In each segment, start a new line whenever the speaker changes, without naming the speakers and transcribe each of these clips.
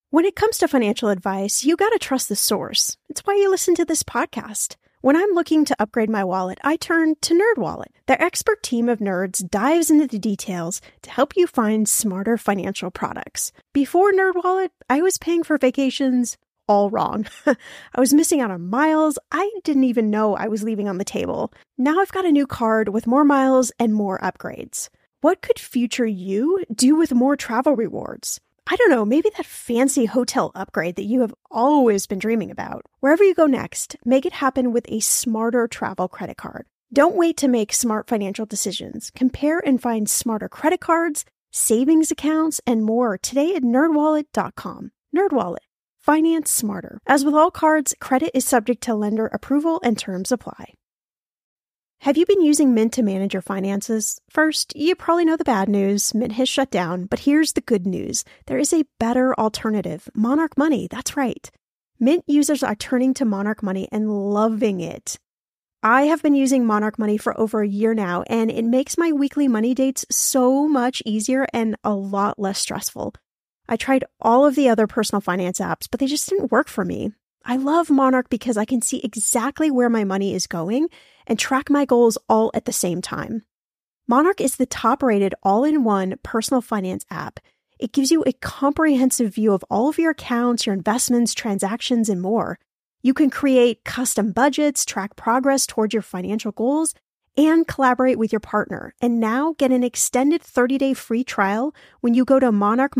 When it comes to financial advice, you gotta trust the source. It's why you listen to this podcast. When I'm looking to upgrade my wallet, I turn to NerdWallet. Their expert team of nerds dives into the details to help you find smarter financial products. Before NerdWallet, I was paying for vacations all wrong. I was missing out on miles I didn't even know I was leaving on the table. Now I've got a new card with more miles and more upgrades. What could future you do with more travel rewards? I don't know, maybe that fancy hotel upgrade that you have always been dreaming about. Wherever you go next, make it happen with a smarter travel credit card. Don't wait to make smart financial decisions. Compare and find smarter credit cards, savings accounts, and more today at nerdwallet.com. NerdWallet. Finance smarter. As with all cards, credit is subject to lender approval and terms apply. Have you been using Mint to manage your finances? First, you probably know the bad news. Mint has shut down, but here's the good news. There is a better alternative, Monarch Money. That's right. Mint users are turning to Monarch Money and loving it. I have been using Monarch Money for over a year now, and it makes my weekly money dates so much easier and a lot less stressful. I tried all of the other personal finance apps, but they just didn't work for me. I love Monarch because I can see exactly where my money is going and track my goals all at the same time. Monarch is the top-rated all-in-one personal finance app. It gives you a comprehensive view of all of your accounts, your investments, transactions, and more. You can create custom budgets, track progress towards your financial goals, and collaborate with your partner. And now get an extended 30-day free trial when you go to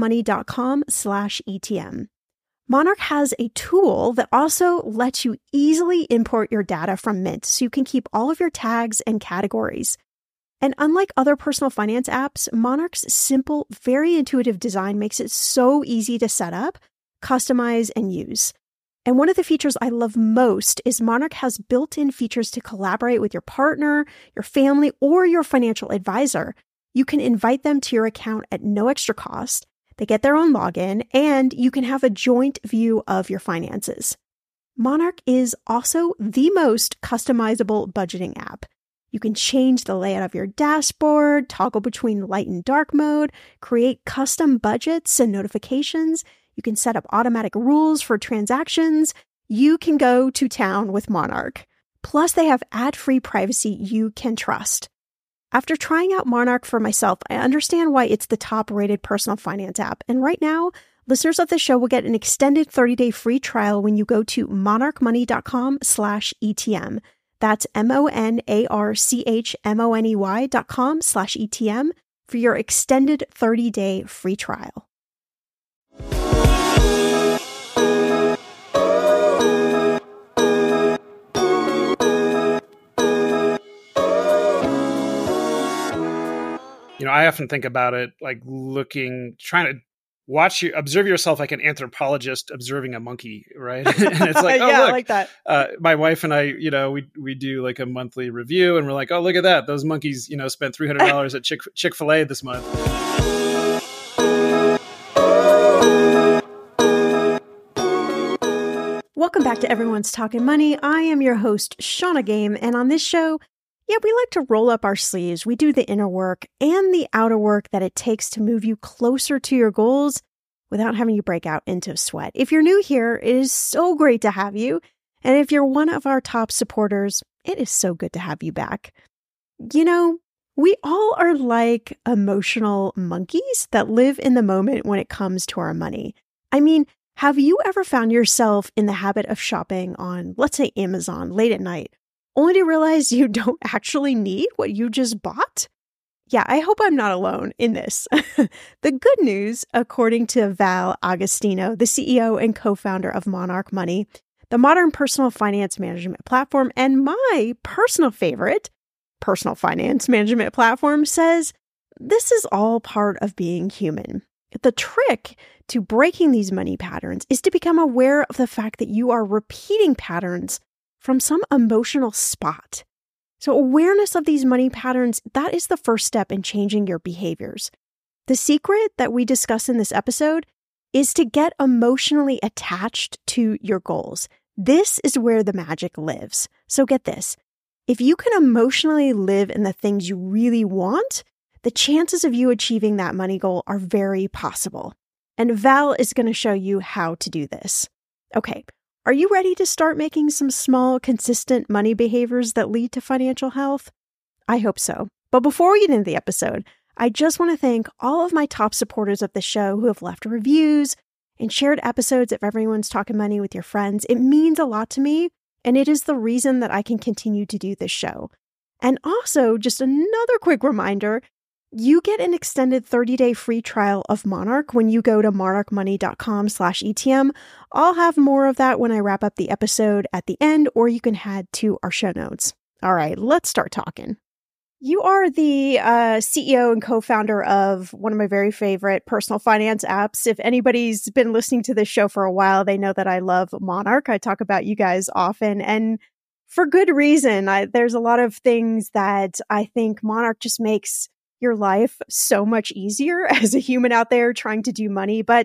monarchmoney.com/ETM. Monarch has a tool that also lets you easily import your data from Mint so you can keep all of your tags and categories. And unlike other personal finance apps, Monarch's simple, very intuitive design makes it so easy to set up, customize, and use. And one of the features I love most is Monarch has built-in features to collaborate with your partner, your family, or your financial advisor. You can invite them to your account at no extra cost. They get their own login, and you can have a joint view of your finances. Monarch is also the most customizable budgeting app. You can change the layout of your dashboard, toggle between light and dark mode, create custom budgets and notifications. You can set up automatic rules for transactions. You can go to town with Monarch. Plus, they have ad-free privacy you can trust. After trying out Monarch for myself, I understand why it's the top-rated personal finance app. And right now, listeners of the show will get an extended 30-day free trial when you go to monarchmoney.com/ETM. That's monarchmoney.com/ETM for your extended 30-day free trial.
I often think about it like trying to observe yourself like an anthropologist observing a monkey, right? And it's like, oh,
yeah,
look,
I like that.
My wife and I, we do like a monthly review, and we're like, oh, look at that. Those monkeys, spent $300 at Chick-fil-A this month.
Welcome back to Everyone's Talking Money. I am your host, Shauna Game, and on this show, we like to roll up our sleeves. We do the inner work and the outer work that it takes to move you closer to your goals without having you break out into a sweat. If you're new here, it is so great to have you. And if you're one of our top supporters, it is so good to have you back. We all are like emotional monkeys that live in the moment when it comes to our money. I mean, have you ever found yourself in the habit of shopping on, let's say, Amazon late at night, only to realize you don't actually need what you just bought? Yeah, I hope I'm not alone in this. The good news, according to Val Agostino, the CEO and co-founder of Monarch Money, the modern personal finance management platform, and my personal favorite, personal finance management platform, says this is all part of being human. The trick to breaking these money patterns is to become aware of the fact that you are repeating patterns from some emotional spot. So awareness of these money patterns, that is the first step in changing your behaviors. The secret that we discuss in this episode is to get emotionally attached to your goals. This is where the magic lives. So get this. If you can emotionally live in the things you really want, the chances of you achieving that money goal are very possible. and Val is going to show you how to do this. Okay, are you ready to start making some small, consistent money behaviors that lead to financial health? I hope so. But before we get into the episode, I just want to thank all of my top supporters of the show who have left reviews and shared episodes of Everyone's Talking Money with your friends. It means a lot to me, and it is the reason that I can continue to do this show. And also, just another quick reminder, you get an extended 30-day free trial of Monarch when you go to monarchmoney.com/ETM. I'll have more of that when I wrap up the episode at the end, or you can head to our show notes. All right, let's start talking. You are the CEO and co-founder of one of my very favorite personal finance apps. If anybody's been listening to this show for a while, they know that I love Monarch. I talk about you guys often, and for good reason. There's a lot of things that I think Monarch just makes your life so much easier as a human out there trying to do money. But,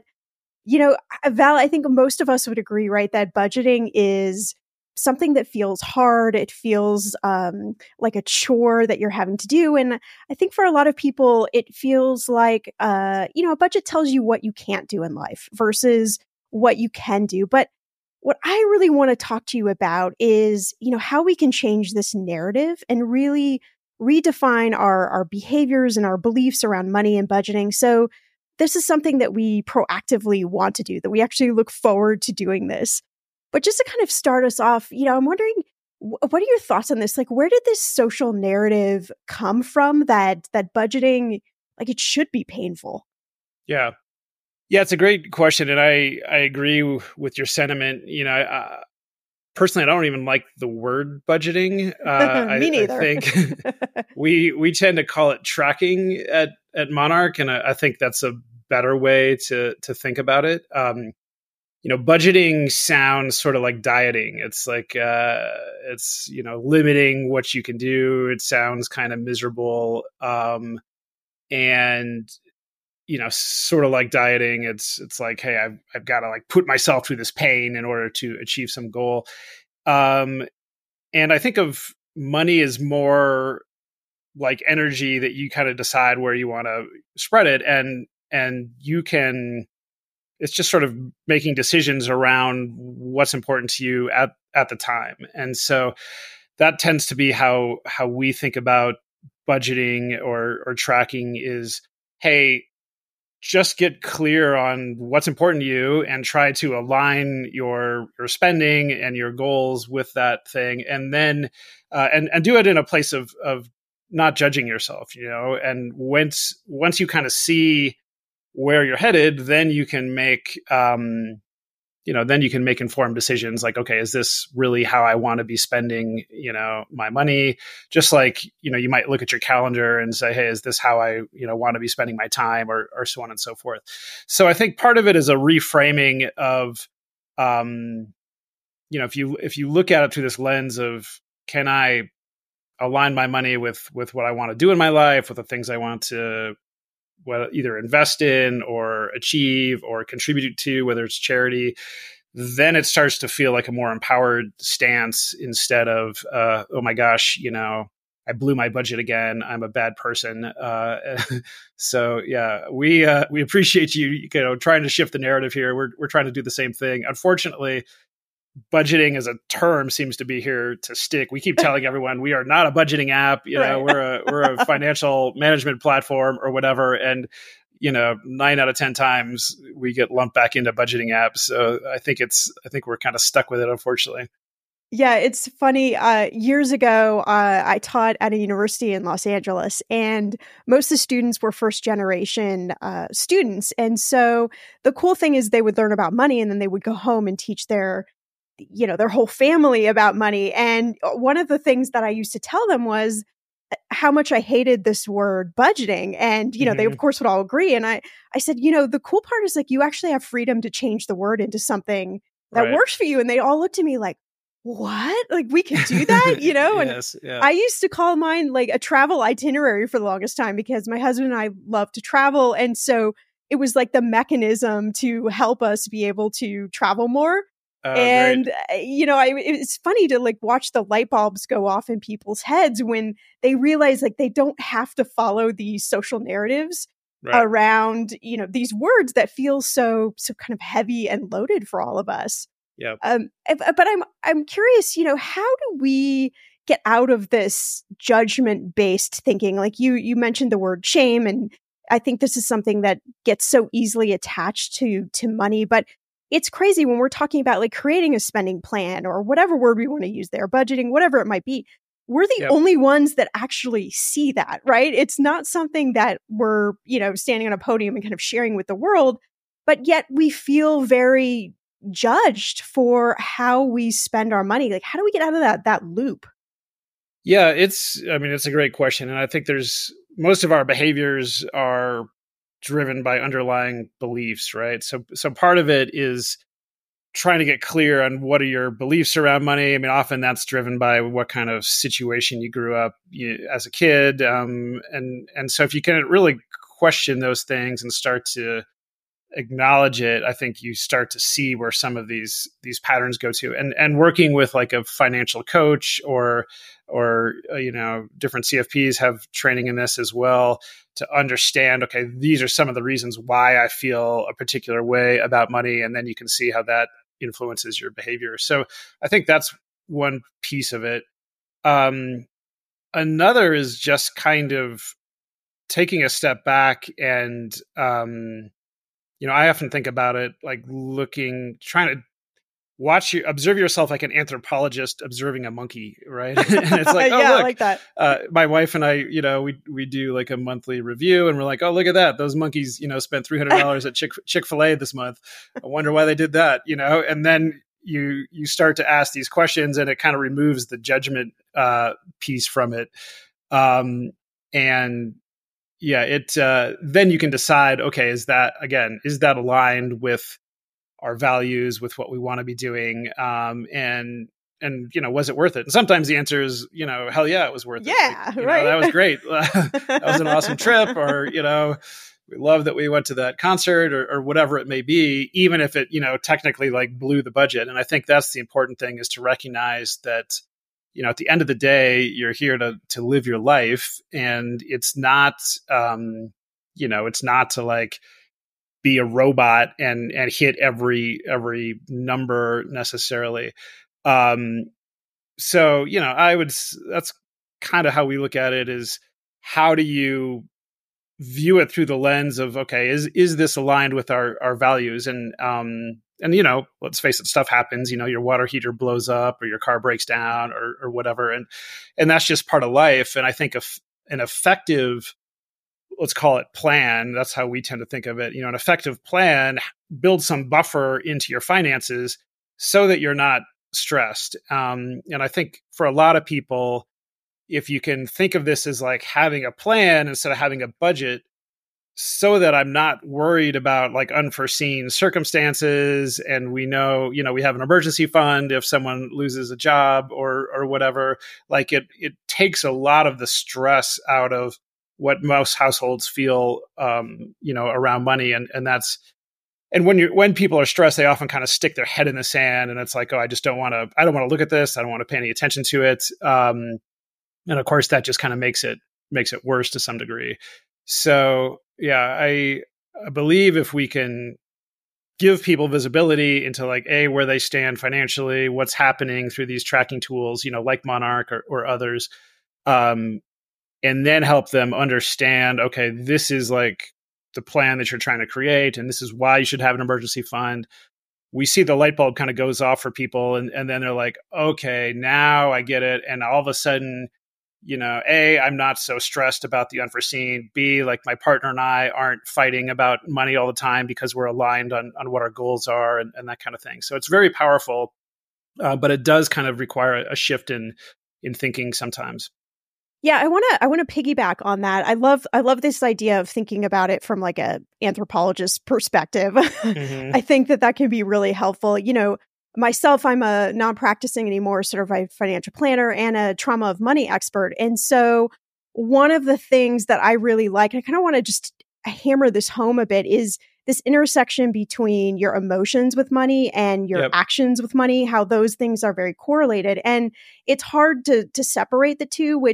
Val, I think most of us would agree, right, that budgeting is something that feels hard. It feels like a chore that you're having to do. And I think for a lot of people, it feels like, a budget tells you what you can't do in life versus what you can do. But what I really want to talk to you about is, how we can change this narrative and really redefine our behaviors and our beliefs around money and budgeting. So this is something that we proactively want to do, that we actually look forward to doing this. But just to kind of start us off, I'm wondering, what are your thoughts on this? Like, where did this social narrative come from that budgeting, like, it should be painful?
Yeah, it's a great question. And I agree with your sentiment. Personally, I don't even like the word budgeting.
Me neither.
I think we tend to call it tracking at Monarch, and I think that's a better way to think about it. Budgeting sounds sort of like dieting. It's like it's limiting what you can do. It sounds kind of miserable, and sort of like dieting. It's like, hey, I've got to like put myself through this pain in order to achieve some goal. And I think of money as more like energy that you kind of decide where you want to spread it. And you can, it's just sort of making decisions around what's important to you at the time. And so that tends to be how we think about budgeting or tracking is, hey, just get clear on what's important to you and try to align your spending and your goals with that thing. And then, and do it in a place of not judging yourself, and once you kind of see where you're headed, then you can make, informed decisions like, okay, is this really how I want to be spending, my money? Just like, you might look at your calendar and say, hey, is this how I, want to be spending my time, or so on and so forth. So I think part of it is a reframing of, if you look at it through this lens of, can I align my money with what I want to do in my life, with the things I want to either invest in or achieve or contribute to, whether it's charity, then it starts to feel like a more empowered stance instead of, oh my gosh, I blew my budget again, I'm a bad person. So yeah, we appreciate you trying to shift the narrative here. We're trying to do the same thing. Unfortunately, budgeting as a term seems to be here to stick. We keep telling everyone we are not a budgeting app.
Right.
We're a financial management platform or whatever. And 9 out of 10 times we get lumped back into budgeting apps. So I think we're kind of stuck with it, unfortunately.
Yeah, it's funny. Years ago, I taught at a university in Los Angeles, and most of the students were first generation students. And so the cool thing is they would learn about money, and then they would go home and teach their whole family about money. And one of the things that I used to tell them was how much I hated this word budgeting. And, they of course would all agree. And I said, the cool part is like, you actually have freedom to change the word into something that works for you. And they all looked at me like, what? Like, we can do that,
Yes,
and
yeah.
I used to call mine like a travel itinerary for the longest time because my husband and I love to travel. And so it was like the mechanism to help us be able to travel more. And, it's funny to like watch the light bulbs go off in people's heads when they realize like they don't have to follow these social narratives around, these words that feel so kind of heavy and loaded for all of us.
Yeah.
But I'm curious, how do we get out of this judgment-based thinking? Like you mentioned the word shame, and I think this is something that gets so easily attached to money, but it's crazy when we're talking about like creating a spending plan or whatever word we want to use there, budgeting, whatever it might be. We're the only ones that actually see that, right? It's not something that we're, standing on a podium and kind of sharing with the world, but yet we feel very judged for how we spend our money. Like, how do we get out of that loop?
Yeah, it's a great question. And I think most of our behaviors are driven by underlying beliefs, right? So part of it is trying to get clear on what are your beliefs around money. I mean, often that's driven by what kind of situation you grew up as a kid. And so if you can really question those things and start to acknowledge it, I think you start to see where some of these patterns go to. And working with like a financial coach or different CFPs have training in this as well to understand, okay, these are some of the reasons why I feel a particular way about money. And then you can see how that influences your behavior. So I think that's one piece of it. Another is just kind of taking a step back and, I often think about it like trying to observe yourself like an anthropologist observing a monkey, right? And it's like, oh,
yeah,
look,
I like that.
My wife and I, we do like a monthly review, and we're like, oh, look at that. Those monkeys, spent $300 at Chick-fil-A this month. I wonder why they did that, and then you start to ask these questions, and it kind of removes the judgment piece from it. And yeah, then you can decide, okay, is that aligned with our values, with what we want to be doing? And was it worth it? And sometimes the answer is, hell yeah, it was worth it.
Yeah, like, right.
That was great. That was an awesome trip. Or, we love that we went to that concert or whatever it may be, even if it, technically like blew the budget. And I think that's the important thing, is to recognize that, at the end of the day, you're here to live your life, and it's not, it's not to like be a robot and hit every number necessarily. So, that's kind of how we look at it, is how do you view it through the lens of, okay, is this aligned with our values? And let's face it, stuff happens, your water heater blows up or your car breaks down or whatever. And that's just part of life. And I think an effective, let's call it plan, that's how we tend to think of it. An effective plan builds some buffer into your finances so that you're not stressed. And I think for a lot of people, if you can think of this as like having a plan instead of having a budget, so that I'm not worried about like unforeseen circumstances, and we know, we have an emergency fund if someone loses a job or whatever, like it takes a lot of the stress out of what most households feel, around money. And when people are stressed, they often kind of stick their head in the sand, and it's like, oh, I don't want to look at this. I don't want to pay any attention to it. And of course that just kind of makes it worse to some degree. So yeah, I believe if we can give people visibility into like where they stand financially, what's happening through these tracking tools, like Monarch or others, and then help them understand, okay, this is like the plan that you're trying to create, and this is why you should have an emergency fund. We see the light bulb kind of goes off for people, and then they're like, okay, now I get it. And all of a sudden, A, I'm not so stressed about the unforeseen. B, like my partner and I aren't fighting about money all the time because we're aligned on what our goals are and that kind of thing. So it's very powerful, but it does kind of require a shift in thinking sometimes.
Yeah, I want to piggyback on that. I love this idea of thinking about it from like a anthropologist perspective. Mm-hmm. I think that can be really helpful. Myself, I'm a non-practicing anymore certified financial planner and a trauma of money expert. And so one of the things that I really like, and I kind of want to just hammer this home a bit, is this intersection between your emotions with money and your actions with money, how those things are very correlated. And it's hard to separate the two, which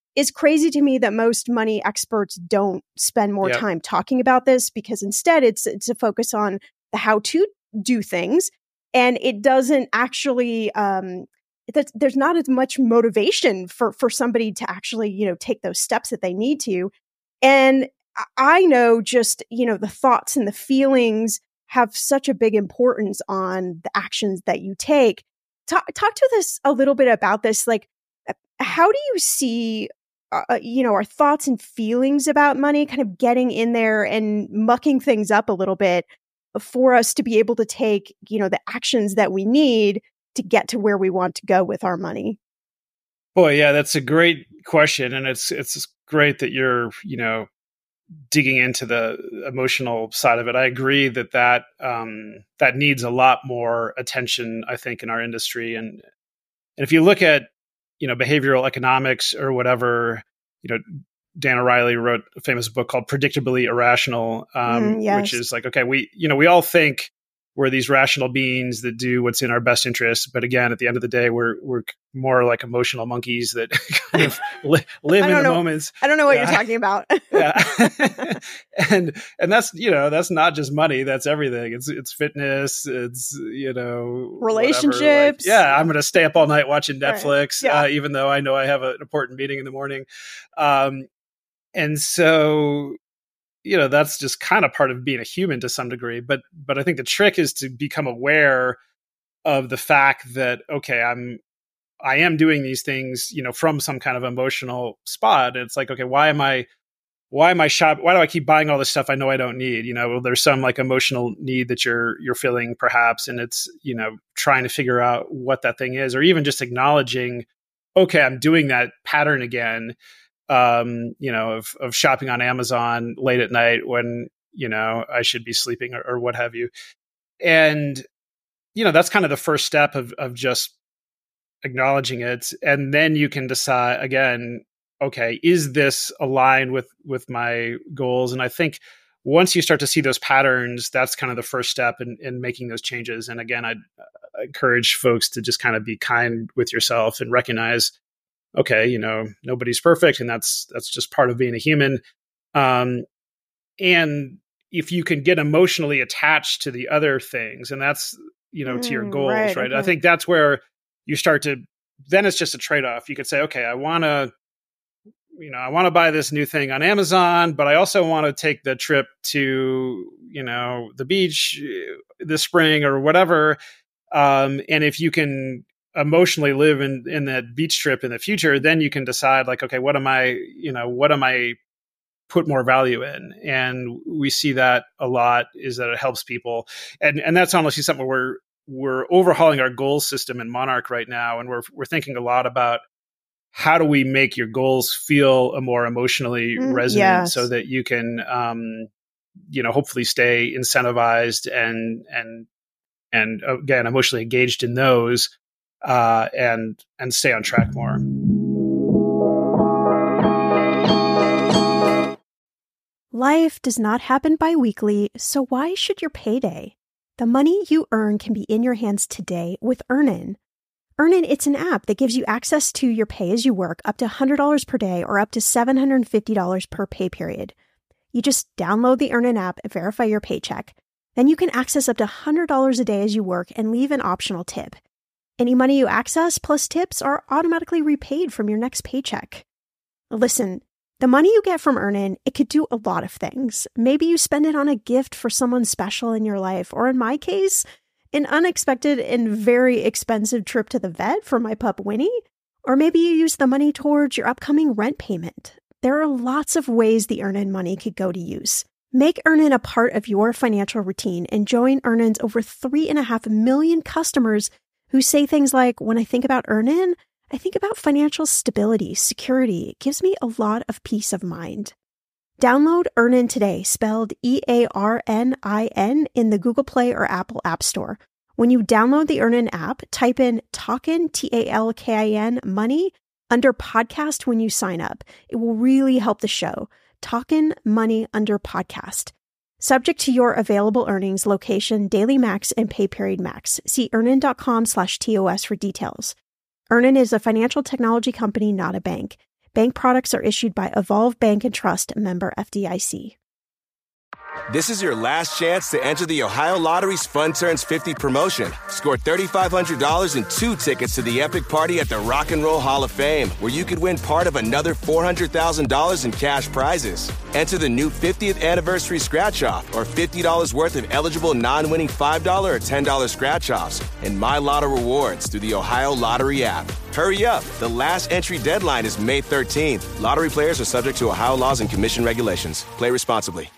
is crazy to me that most money experts don't spend more time talking about this, because instead it's a focus on the how to do things. And it doesn't actually, there's not as much motivation for somebody to actually, take those steps that they need to. And I know just, the thoughts and the feelings have such a big importance on the actions that you take. Talk to us a little bit about this. Like, how do you see, our thoughts and feelings about money kind of getting in there and mucking things up a little bit for us to be able to take, the actions that we need to get to where we want to go with our money?
Boy, yeah, that's a great question. And it's great that you're, digging into the emotional side of it. I agree that needs a lot more attention, I think, in our industry. And if you look at, behavioral economics or whatever, Dan O'Reilly wrote a famous book called Predictably Irrational, which is like, okay, we all think we're these rational beings that do what's in our best interest. But again, at the end of the day, we're more like emotional monkeys that kind of live in the moments.
I don't know what you're talking about.
Yeah. and that's, that's not just money. That's everything. It's fitness. It's,
relationships.
Like, I'm going to stay up all night watching Netflix, even though I know I have an important meeting in the morning. And so, that's just kind of part of being a human to some degree. But I think the trick is to become aware of the fact that, okay, I am doing these things, from some kind of emotional spot. And it's like, okay, why am I shopping? Why do I keep buying all this stuff I know I don't need? There's some like emotional need that you're feeling perhaps, and it's, trying to figure out what that thing is, or even just acknowledging, okay, I'm doing that pattern again. Of shopping on Amazon late at night when, I should be sleeping or what have you. And, that's kind of the first step of just acknowledging it. And then you can decide again, okay, is this aligned with my goals? And I think once you start to see those patterns, that's kind of the first step in making those changes. And again, I encourage folks to just kind of be kind with yourself and recognize, okay, nobody's perfect, and that's just part of being a human. And if you can get emotionally attached to the other things, and that's, to your goals, right? Okay. I think that's where you start to, then it's just a trade-off. You could say, okay, I want to buy this new thing on Amazon, but I also want to take the trip to, the beach this spring or whatever. And if you can emotionally live in that beach trip in the future, then you can decide like, okay, what am I put more value in? And we see that a lot, is that it helps people. And that's honestly something we're overhauling our goals system in Monarch right now. And we're thinking a lot about how do we make your goals feel a more emotionally resonant, so that you can, hopefully stay incentivized and again, emotionally engaged in those, and stay on track more.
Life does not happen bi-weekly, so why should your payday? The money you earn can be in your hands today with Earnin. Earnin, it's an app that gives you access to your pay as you work, up to $100 per day or up to $750 per pay period. You just download the Earnin app and verify your paycheck. Then you can access up to $100 a day as you work and leave an optional tip. Any money you access plus tips are automatically repaid from your next paycheck. Listen, the money you get from Earnin, it could do a lot of things. Maybe you spend it on a gift for someone special in your life, or in my case, an unexpected and very expensive trip to the vet for my pup Winnie. Or maybe you use the money towards your upcoming rent payment. There are lots of ways the Earnin money could go to use. Make Earnin a part of your financial routine and join Earnin's over 3.5 million customers who say things like, when I think about Earnin, I think about financial stability, security. It gives me a lot of peace of mind. Download Earnin today, spelled EARNIN, in the Google Play or Apple App Store. When you download the Earnin app, type in Talkin, TALKIN, money, under podcast when you sign up. It will really help the show. Talkin' money under podcast. Subject to your available earnings, location, daily max, and pay period max. See earnin.com/TOS for details. Earnin is a financial technology company, not a bank. Bank products are issued by Evolve Bank and Trust, member FDIC.
This is your last chance to enter the Ohio Lottery's Fun Turns 50 promotion. Score $3,500 and 2 tickets to the epic party at the Rock and Roll Hall of Fame, where you could win part of another $400,000 in cash prizes. Enter the new 50th anniversary scratch-off or $50 worth of eligible non-winning $5 or $10 scratch-offs and My Lotto rewards through the Ohio Lottery app. Hurry up. The last entry deadline is May 13th. Lottery players are subject to Ohio laws and commission regulations. Play responsibly.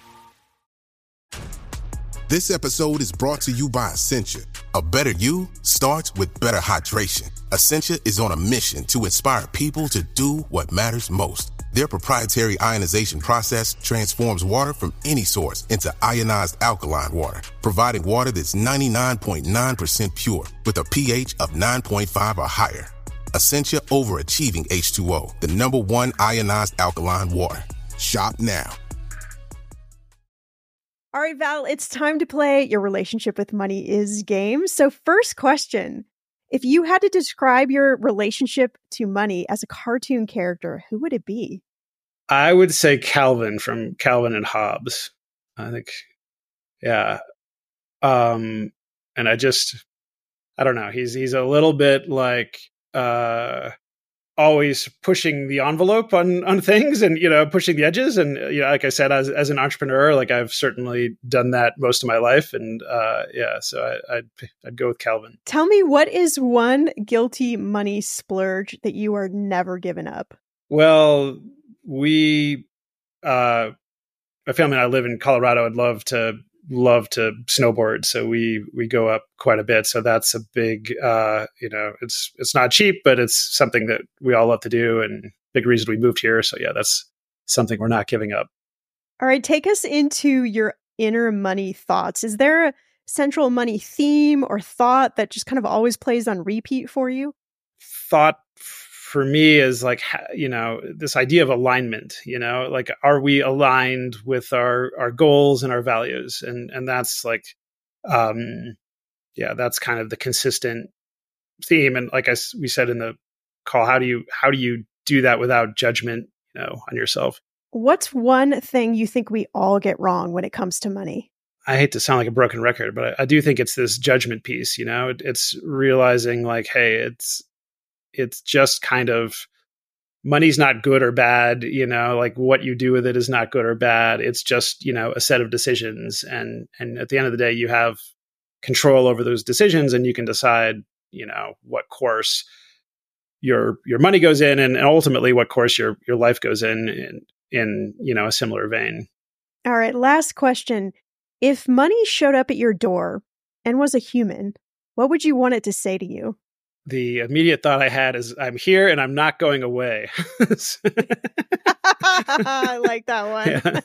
This episode is brought to you by Essentia. A better you starts with better hydration. Essentia is on a mission to inspire people to do what matters most. Their proprietary ionization process transforms water from any source into ionized alkaline water, providing water that's 99.9% pure with a pH of 9.5 or higher. Essentia overachieving H2O, the #1 ionized alkaline water. Shop now.
All right, Val, it's time to play Your Relationship with Money Is game. So first question, if you had to describe your relationship to money as a cartoon character, who would it be?
I would say Calvin from Calvin and Hobbes. I think, yeah. And I don't know. He's a little bit like, always pushing the envelope on things and, pushing the edges. And, like I said, as an entrepreneur, like I've certainly done that most of my life. And so I'd go with Calvin.
Tell me, what is one guilty money splurge that you are never giving up?
Well, my family and I live in Colorado and love to snowboard. So we go up quite a bit. So that's a big, it's not cheap, but it's something that we all love to do and big reason we moved here. So yeah, that's something we're not giving up.
All right. Take us into your inner money thoughts. Is there a central money theme or thought that just kind of always plays on repeat for you?
Thought for me is like, this idea of alignment, like, are we aligned with our goals and our values? And that's like, that's kind of the consistent theme. And like we said in the call, how do you do that without judgment, on yourself?
What's one thing you think we all get wrong when it comes to money?
I hate to sound like a broken record, but I do think it's this judgment piece, it's realizing like, hey, it's just kind of, money's not good or bad, like what you do with it is not good or bad. It's just, a set of decisions. And at the end of the day, you have control over those decisions and you can decide, what course your money goes in and ultimately what course your life goes in, a similar vein.
All right. Last question. If money showed up at your door and was a human, what would you want it to say to you?
The immediate thought I had is, I'm here and I'm not going away.
I like that one.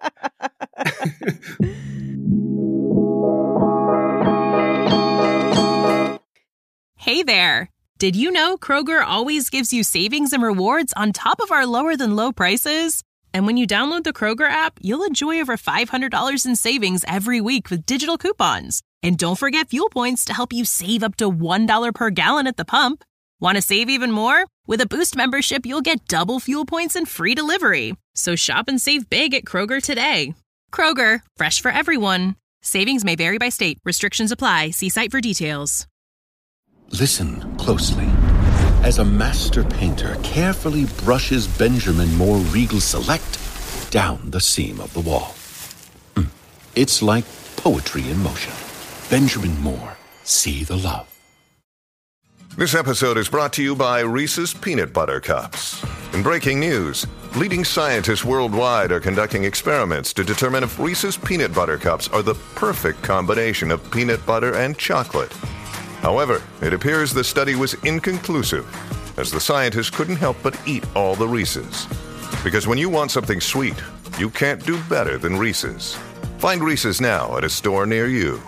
Yeah.
Hey there. Did you know Kroger always gives you savings and rewards on top of our lower than low prices? And when you download the Kroger app, you'll enjoy over $500 in savings every week with digital coupons. And don't forget fuel points to help you save up to $1 per gallon at the pump. Want to save even more? With a Boost membership, you'll get double fuel points and free delivery. So shop and save big at Kroger today. Kroger, fresh for everyone. Savings may vary by state. Restrictions apply. See site for details.
Listen closely. As a master painter carefully brushes Benjamin Moore Regal Select down the seam of the wall. It's like poetry in motion. Benjamin Moore, see the love.
This episode is brought to you by Reese's Peanut Butter Cups. In breaking news, leading scientists worldwide are conducting experiments to determine if Reese's Peanut Butter Cups are the perfect combination of peanut butter and chocolate. However, it appears the study was inconclusive, as the scientists couldn't help but eat all the Reese's. Because when you want something sweet, you can't do better than Reese's. Find Reese's now at a store near you.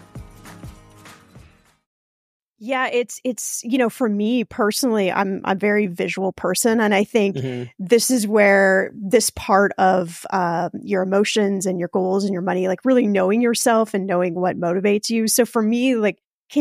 Yeah, it's for me personally, I'm a very visual person. And I think this is where this part of your emotions and your goals and your money, like really knowing yourself and knowing what motivates you. So for me, like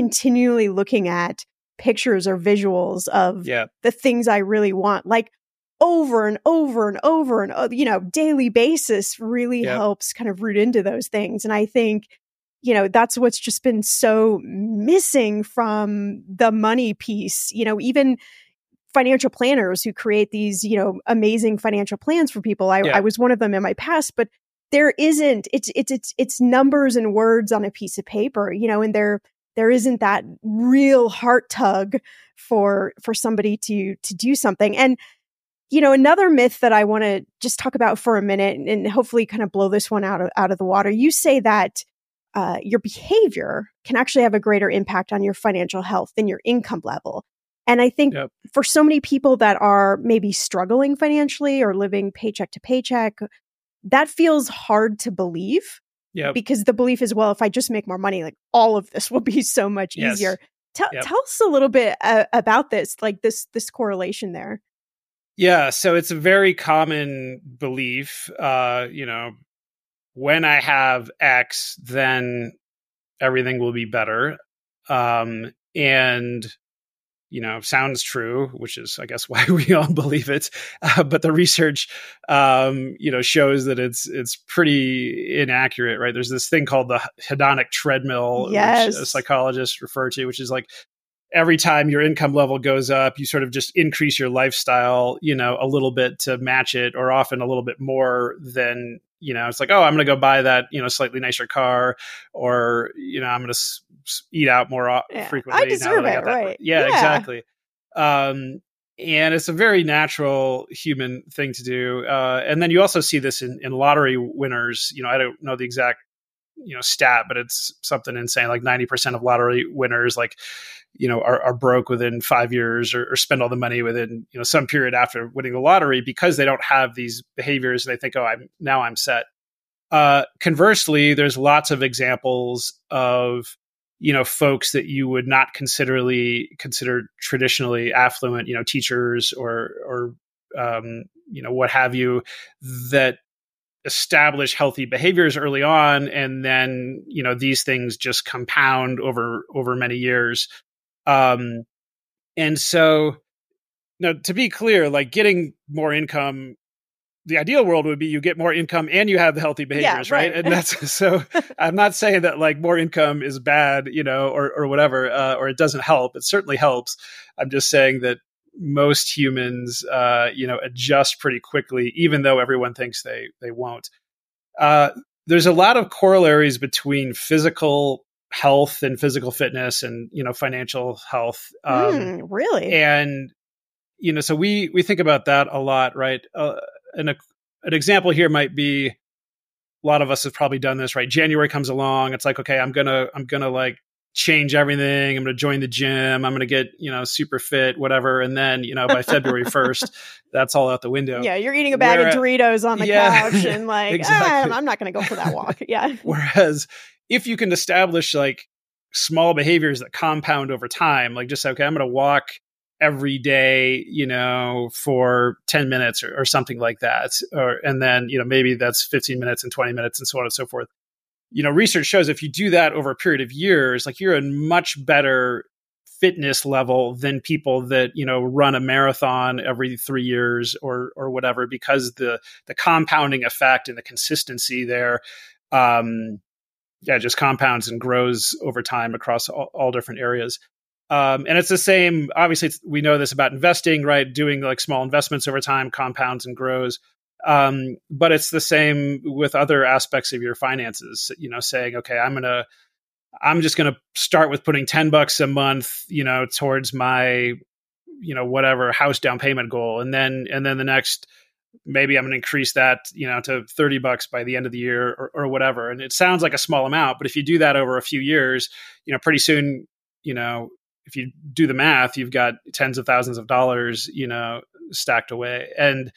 continually looking at pictures or visuals of the things I really want, like over and over and over and, daily basis really helps kind of root into those things. And I think, that's what's just been so missing from the money piece, even financial planners who create these, amazing financial plans for people. I was one of them in my past, but there isn't, it's numbers and words on a piece of paper, and there isn't that real heart tug for somebody to do something. And, another myth that I want to just talk about for a minute and hopefully kind of blow this one out of the water. You say that your behavior can actually have a greater impact on your financial health than your income level. And I think for so many people that are maybe struggling financially or living paycheck to paycheck, that feels hard to believe. Yeah. Because the belief is, well, if I just make more money, like all of this will be so much easier. Tell us a little bit about this, like this correlation there.
Yeah. So it's a very common belief, when I have X, then everything will be better. And sounds true, which is, I guess, why we all believe it. But the research, shows that it's pretty inaccurate, right? There's this thing called the hedonic treadmill, which psychologists refer to, which is like every time your income level goes up, you sort of just increase your lifestyle, a little bit to match it, or often a little bit more than, it's like, oh, I'm going to go buy that, slightly nicer car, or, I'm going to eat out more frequently.
I deserve it, right?
Yeah, exactly. And it's a very natural human thing to do. And then you also see this in lottery winners. I don't know the exact, stat, but it's something insane. Like 90% of lottery winners, are broke within 5 years or spend all the money within, some period after winning the lottery, because they don't have these behaviors. They think, oh, I'm set. Conversely, there's lots of examples of, folks that you would not consider traditionally affluent, teachers or what have you, that establish healthy behaviors early on. And then, these things just compound over many years. And so, to be clear, like getting more income, the ideal world would be you get more income and you have the healthy behaviors, right? And that's, so I'm not saying that like more income is bad, or whatever, or it doesn't help. It certainly helps. I'm just saying that most humans, adjust pretty quickly, even though everyone thinks they won't. There's a lot of corollaries between physical health and physical fitness and, financial health.
Really?
And, so we think about that a lot, right? An example here might be, a lot of us have probably done this, right? January comes along. It's like, okay, I'm going to like change everything. I'm going to join the gym. I'm going to get, super fit, whatever. And then, by February 1st, that's all out the window.
Yeah. You're eating a bag of Doritos on the couch and like, exactly. I'm not going to go for that walk. Yeah.
Whereas if you can establish like small behaviors that compound over time, like just, okay, I'm going to walk every day, for 10 minutes or something like that. And then, maybe that's 15 minutes and 20 minutes and so on and so forth. Research shows if you do that over a period of years, like you're a much better fitness level than people that, run a marathon every 3 years or whatever, because the compounding effect and the consistency there, just compounds and grows over time across all different areas. And it's the same, obviously we know this about investing, right? Doing like small investments over time compounds and grows. But it's the same with other aspects of your finances, saying, okay, I'm just going to start with putting $10 a month, towards my, whatever house down payment goal. And then the next, maybe I'm going to increase that, to $30 by the end of the year or whatever. And it sounds like a small amount, but if you do that over a few years, pretty soon, if you do the math, you've got tens of thousands of dollars, stacked away. And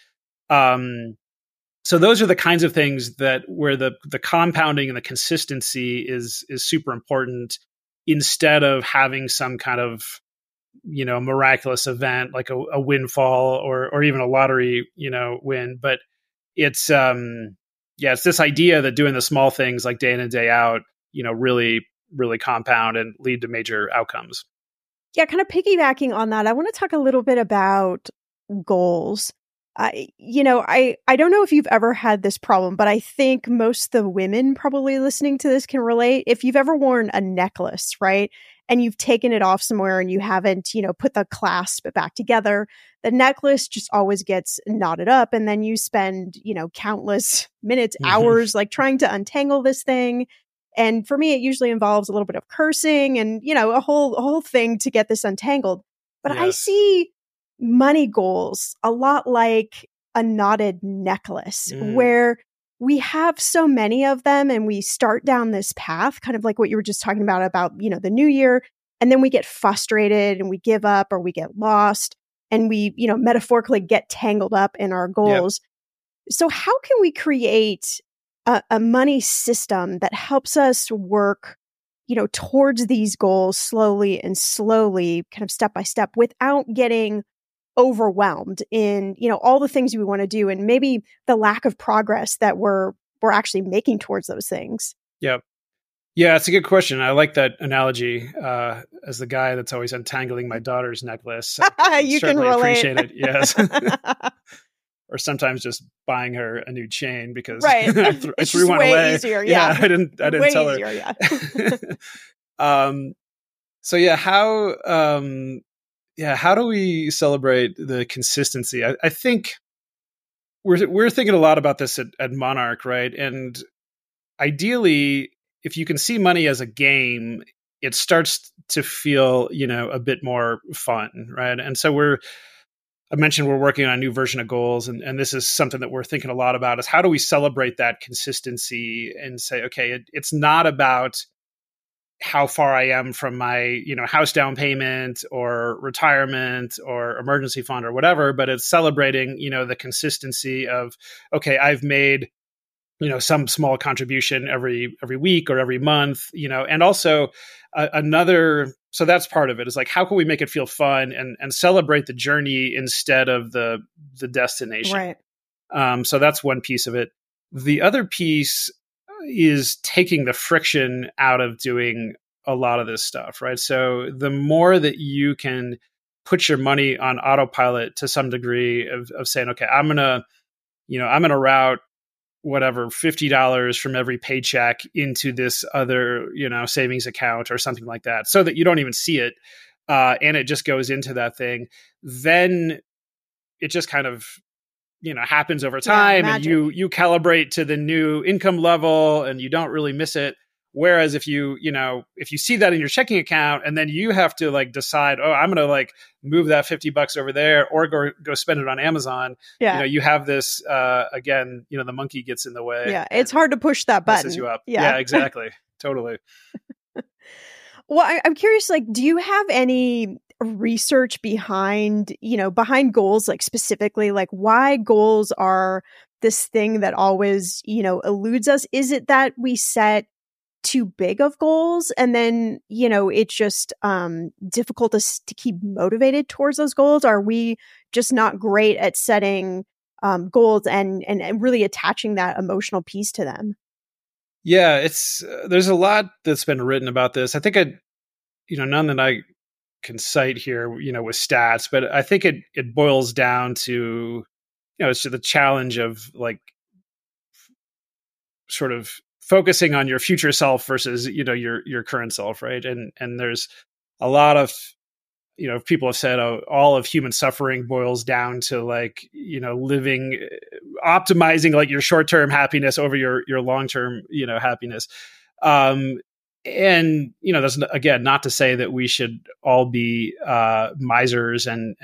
so those are the kinds of things that where the compounding and the consistency is super important, instead of having some kind of, miraculous event like a windfall or even a lottery, win. But it's, it's this idea that doing the small things like day in and day out, really, really compound and lead to major outcomes.
Yeah, kind of piggybacking on that, I want to talk a little bit about goals. I don't know if you've ever had this problem, but I think most of the women probably listening to this can relate. If you've ever worn a necklace, right? And you've taken it off somewhere and you haven't, put the clasp back together, the necklace just always gets knotted up. And then you spend, countless minutes, hours, like trying to untangle this thing. And for me, it usually involves a little bit of cursing and, a whole thing to get this untangled. But I see money goals a lot like a knotted necklace where we have so many of them and we start down this path, kind of like what you were just talking about, the new year. And then we get frustrated and we give up or we get lost and we, metaphorically get tangled up in our goals. Yep. So how can we create a money system that helps us work, towards these goals slowly, kind of step by step without getting overwhelmed in, all the things we want to do and maybe the lack of progress that we're actually making towards those things?
Yep. Yeah, it's a good question. I like that analogy. As the guy that's always untangling my daughter's necklace,
you can relate.
Appreciate it. Yes. Or sometimes just buying her a new chain because
I
threw one away.
Easier, yeah.
I didn't
way
tell her.
Easier, yeah.
So yeah, how do we celebrate the consistency? I think we're thinking a lot about this at Monarch, right? And ideally, if you can see money as a game, it starts to feel, a bit more fun, right? And so I mentioned we're working on a new version of goals, and this is something that we're thinking a lot about is how do we celebrate that consistency and say, okay, it's not about how far I am from my, house down payment or retirement or emergency fund or whatever, but it's celebrating, the consistency of, okay, I've made, some small contribution every week or every month, and also so that's part of it is like, how can we make it feel fun and celebrate the journey instead of the destination?
Right.
So that's one piece of it. The other piece is taking the friction out of doing a lot of this stuff, right? So the more that you can put your money on autopilot to some degree of saying, okay, I'm going to route whatever, $50 from every paycheck into this other, savings account or something like that, so that you don't even see it. And it just goes into that thing. Then it just kind of, happens over time, and you calibrate to the new income level and you don't really miss it. Whereas if you see that in your checking account and then you have to like decide, oh, I'm going to move that $50 over there or go spend it on Amazon.
Yeah.
You have this, again, the monkey gets in the way.
Yeah. It's hard to push that button.
Messes you up. Yeah, exactly. Totally.
Well, I'm curious, do you have any research behind goals, specifically, why goals are this thing that always, eludes us? Is it that we set too big of goals and then, it's just difficult to keep motivated towards those goals? Are we just not great at setting goals and really attaching that emotional piece to them?
Yeah, there's a lot that's been written about this. I think none that I can cite here, with stats, but I think it boils down to, it's the challenge of sort of focusing on your future self versus, your current self. Right. And there's a lot of, people have said, all of human suffering boils down to living, optimizing your short-term happiness over your long-term, happiness. And, that's again, not to say that we should all be misers and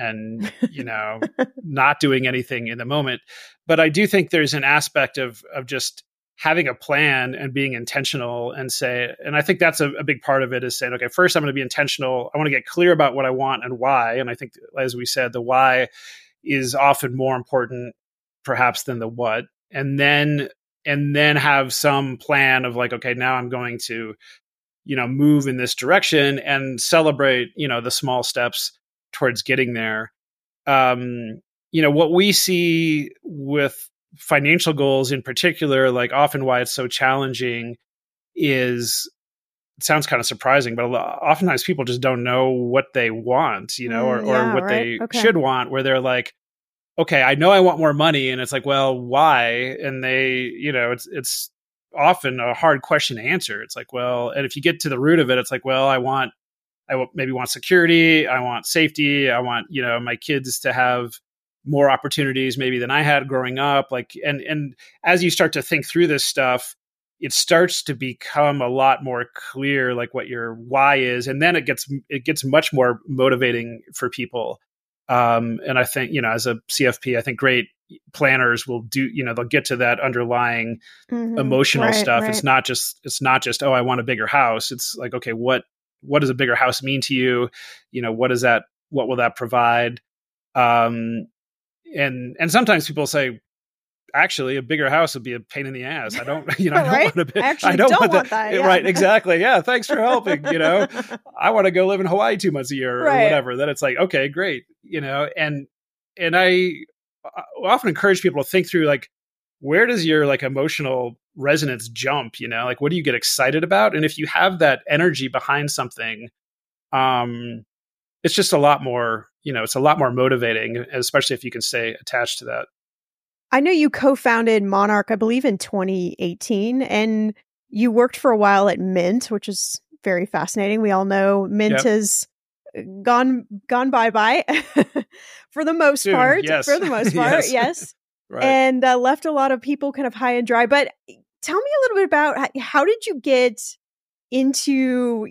not doing anything in the moment. But I do think there's an aspect of just having a plan and being intentional and I think that's a big part of it is saying, okay, first I'm going to be intentional. I want to get clear about what I want and why. And I think, as we said, the why is often more important perhaps than the what. And then have some plan of okay, now I'm going to, move in this direction and celebrate, the small steps towards getting there. What we see with financial goals in particular, often why it's so challenging is, it sounds kind of surprising, but oftentimes people just don't know what they want, or what they should want, where they're okay, I know I want more money. And it's like, well, why? And they, it's often a hard question to answer. It's like, well, and if you get to the root of it, it's like, well, maybe want security. I want safety. I want, my kids to have more opportunities maybe than I had growing up. Like, and as you start to think through this stuff, it starts to become a lot more clear, like what your why is. And then it gets much more motivating for people. And I think, as a CFP, I think great planners will do, they'll get to that underlying emotional stuff. Right. It's not just, oh, I want a bigger house. It's like, okay, what does a bigger house mean to you? What will that provide? And sometimes people say, actually, a bigger house would be a pain in the ass. I don't, I
right?
don't want
that. Yeah.
Right. Exactly. Yeah. Thanks for helping. I want to go live in Hawaii 2 months a year or whatever. Then it's like, okay, great. And I often encourage people to think through, like, where does your like emotional resonance jump? Like, what do you get excited about? And if you have that energy behind something, it's just a lot more, it's a lot more motivating, especially if you can stay attached to that.
I know you co-founded Monarch, I believe, in 2018, and you worked for a while at Mint, which is very fascinating. We all know Mint has gone bye-bye for the most part.
Yes.
For the most part, yes.
Right.
And left a lot of people kind of high and dry. But tell me a little bit about how did you get into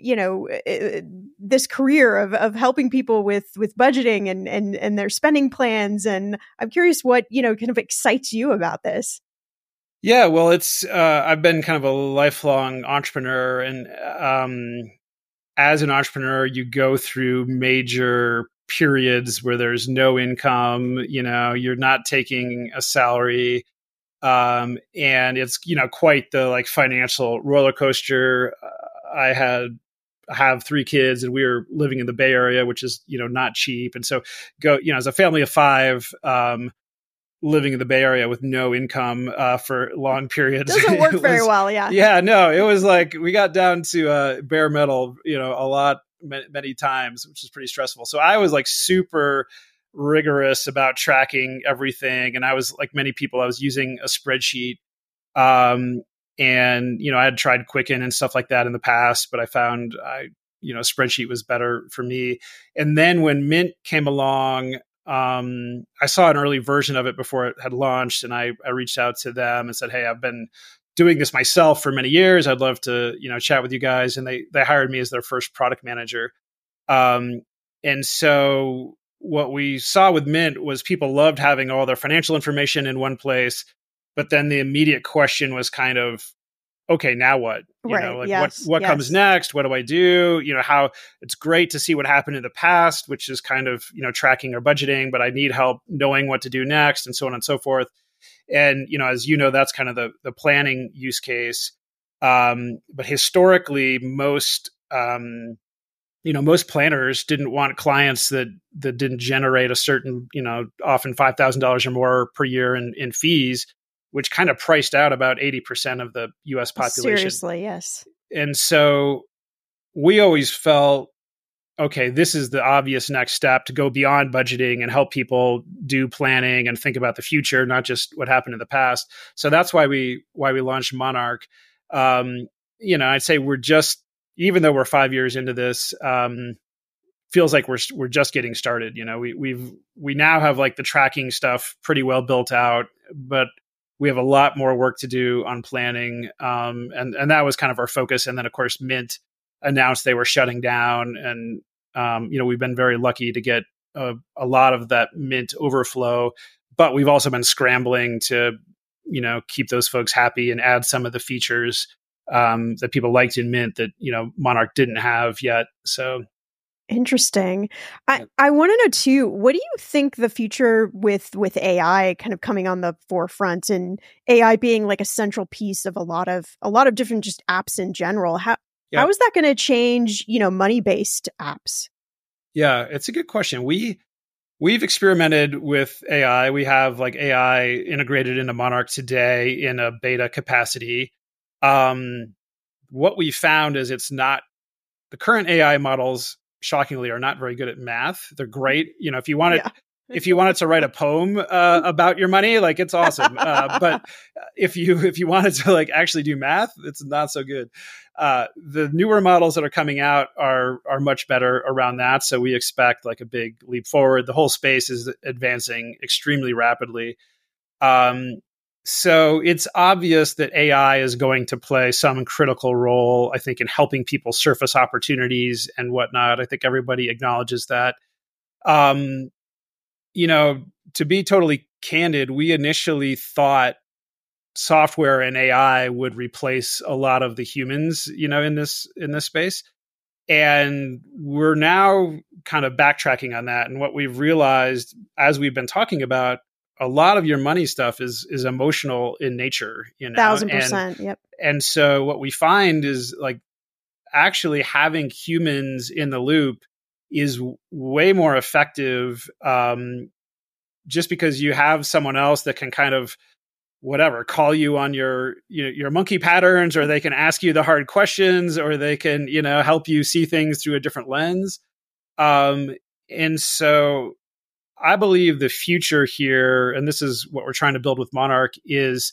this career of helping people with budgeting and their spending plans, and I'm curious what kind of excites you about this.
Yeah, well, it's I've been kind of a lifelong entrepreneur, and as an entrepreneur, you go through major periods where there's no income. You're not taking a salary. And it's, quite the like financial roller coaster. I have 3 kids, and we were living in the Bay Area, which is, not cheap. And so as a family of 5, living in the Bay Area with no income, for long periods.
Doesn't work very well. Yeah.
Yeah, no, it was like, we got down to, bare metal, a lot, many times, which is pretty stressful. So I was like super rigorous about tracking everything. And I was like many people, I was using a spreadsheet. And, I had tried Quicken and stuff like that in the past, but I found spreadsheet was better for me. And then when Mint came along, I saw an early version of it before it had launched, and I reached out to them and said, hey, I've been doing this myself for many years. I'd love to, chat with you guys. And they hired me as their first product manager. And so what we saw with Mint was people loved having all their financial information in one place. But then the immediate question was kind of, okay, now what? What comes next? What do I do? How it's great to see what happened in the past, which is kind of, tracking or budgeting, but I need help knowing what to do next, and so on and so forth. And, as that's kind of the planning use case. But historically, most planners didn't want clients that didn't generate a certain, often $5,000 or more per year in fees, which kind of priced out about 80% of the US population.
Seriously, yes.
And so we always felt, okay, this is the obvious next step to go beyond budgeting and help people do planning and think about the future, not just what happened in the past. So that's why we launched Monarch. I'd say we're just, even though we're 5 years into this, feels like we're just getting started. We now have like the tracking stuff pretty well built out, but we have a lot more work to do on planning. And that was kind of our focus. And then of course, Mint announced they were shutting down, and, we've been very lucky to get a lot of that Mint overflow, but we've also been scrambling to, keep those folks happy and add some of the features, that people liked in Mint that, Monarch didn't have yet. So
interesting. I want to know too, what do you think the future with AI kind of coming on the forefront, and AI being like a central piece of a lot of different just apps in general? How is that going to change, money-based apps?
Yeah, it's a good question. We've experimented with AI. We have like AI integrated into Monarch today in a beta capacity. What we found is the current AI models, shockingly, are not very good at math. They're great. If you want it, if you wanted to write a poem about your money, like it's awesome. But if you wanted to like actually do math, it's not so good. The newer models that are coming out are much better around that. So we expect like a big leap forward. The whole space is advancing extremely rapidly. So it's obvious that AI is going to play some critical role, I think, in helping people surface opportunities and whatnot. I think everybody acknowledges that. To be totally candid, we initially thought software and AI would replace a lot of the humans, in this space. And we're now kind of backtracking on that. And what we've realized as we've been talking about, a lot of your money stuff is emotional in nature,
1,000%. Yep.
And so what we find is like actually having humans in the loop is way more effective, just because you have someone else that can kind of call you on your monkey patterns, or they can ask you the hard questions, or they can, help you see things through a different lens. And so I believe the future here, and this is what we're trying to build with Monarch, is,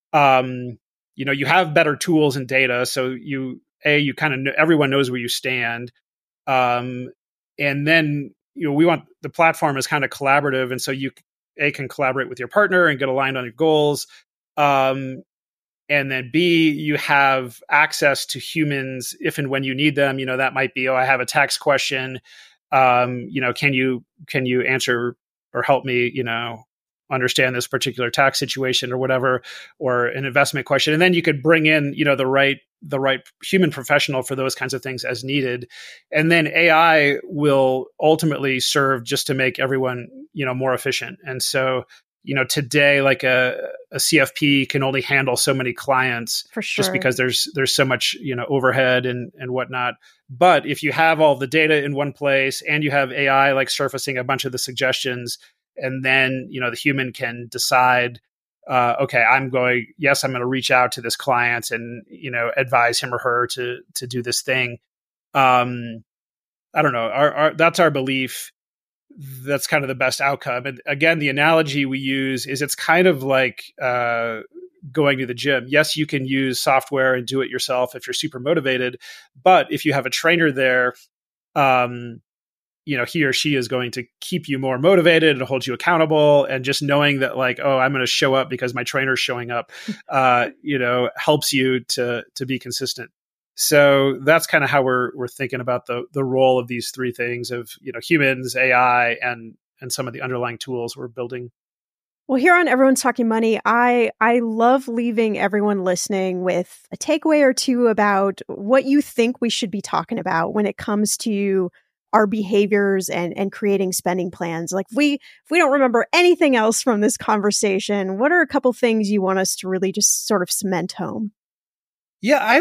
you have better tools and data. So you kind of know, everyone knows where you stand. And then, we want the platform is kind of collaborative. And so you can collaborate with your partner and get aligned on your goals. And then B, you have access to humans if and when you need them. That might be, I have a tax question. Can you answer or help me, understand this particular tax situation or whatever, or an investment question. And then you could bring in, the right human professional for those kinds of things as needed. And then AI will ultimately serve just to make everyone, more efficient. And so, today, like a CFP can only handle so many clients,
for sure,
just because there's so much, overhead and whatnot. But if you have all the data in one place and you have AI like surfacing a bunch of the suggestions, and then, the human can decide, okay, I'm going to reach out to this client and, advise him or her to do this thing. I don't know. That's our belief. That's kind of the best outcome. And again, the analogy we use is it's kind of like going to the gym. Yes, you can use software and do it yourself if you're super motivated. But if you have a trainer there, he or she is going to keep you more motivated and hold you accountable. And just knowing that like, I'm going to show up because my trainer's showing up, helps you to be consistent. So that's kind of how we're thinking about the role of these three things of, humans, AI, and some of the underlying tools we're building.
Well, here on Everyone's Talking Money, I love leaving everyone listening with a takeaway or two about what you think we should be talking about when it comes to our behaviors and creating spending plans. Like if we don't remember anything else from this conversation, what are a couple things you want us to really just sort of cement home?
Yeah,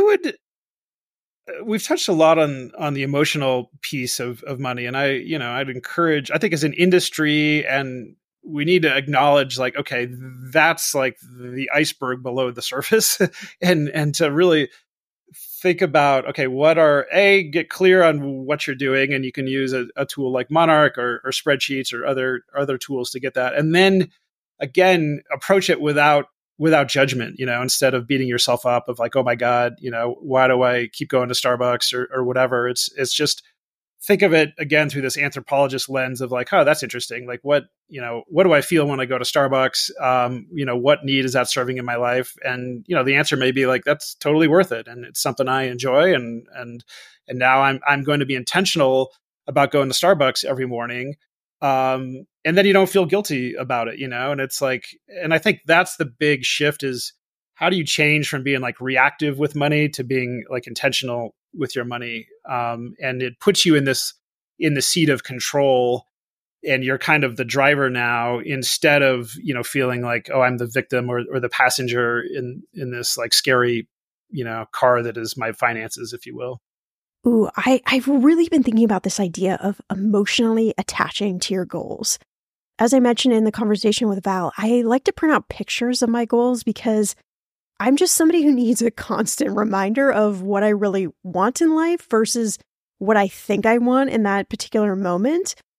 we've touched a lot on the emotional piece of money. And I'd encourage, I think as an industry, and we need to acknowledge like, okay, that's like the iceberg below the surface and to really think about, okay, get clear on what you're doing. And you can use a tool like Monarch or spreadsheets or other tools to get that. And then again, approach it without judgment, instead of beating yourself up of like, oh my God, why do I keep going to Starbucks or whatever? It's just think of it again through this anthropologist lens of like, oh, that's interesting. Like what do I feel when I go to Starbucks? What need is that serving in my life? And, the answer may be like, that's totally worth it. And it's something I enjoy. And now I'm going to be intentional about going to Starbucks every morning. And then you don't feel guilty about it, and it's like, and I think that's the big shift is how do you change from being like reactive with money to being like intentional with your money? And it puts you in the seat of control, and you're kind of the driver now instead of, feeling like, oh, I'm the victim or the passenger in this like scary, car that is my finances, if you will.
Ooh, I've really been thinking about this idea of emotionally attaching to your goals. As I mentioned in the conversation with Val, I like to print out pictures of my goals because I'm just somebody who needs a constant reminder of what I really want in life versus what I think I want in that particular moment.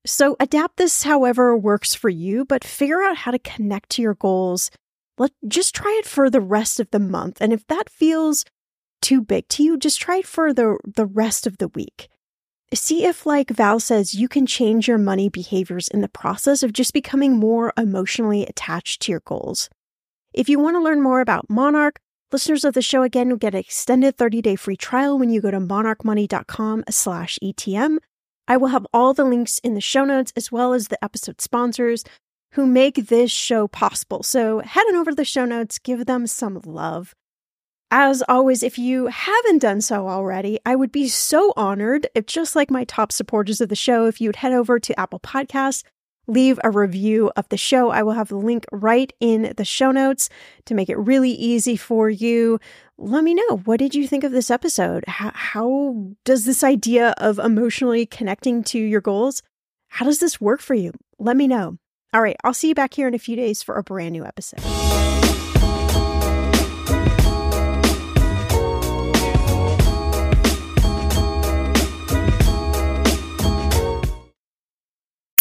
So adapt this however works for you, but figure out how to connect to your goals. Just try it for the rest of the month. And if that feels too big to you, just try it for the rest of the week. See if, like Val says, you can change your money behaviors in the process of just becoming more emotionally attached to your goals. If you want to learn more about Monarch, listeners of the show again will get an extended 30-day free trial when you go to monarchmoney.com/ETM. I will have all the links in the show notes as well as the episode sponsors who make this show possible. So head on over to the show notes, give them some love. As always, if you haven't done so already, I would be so honored if, just like my top supporters of the show, if you would head over to Apple Podcasts, leave a review of the show. I will have the link right in the show notes to make it really easy for you. Let me know, what did you think of this episode? How does this idea of emotionally connecting to your goals, how does this work for you? Let me know. All right, I'll see you back here in a few days for a brand new episode.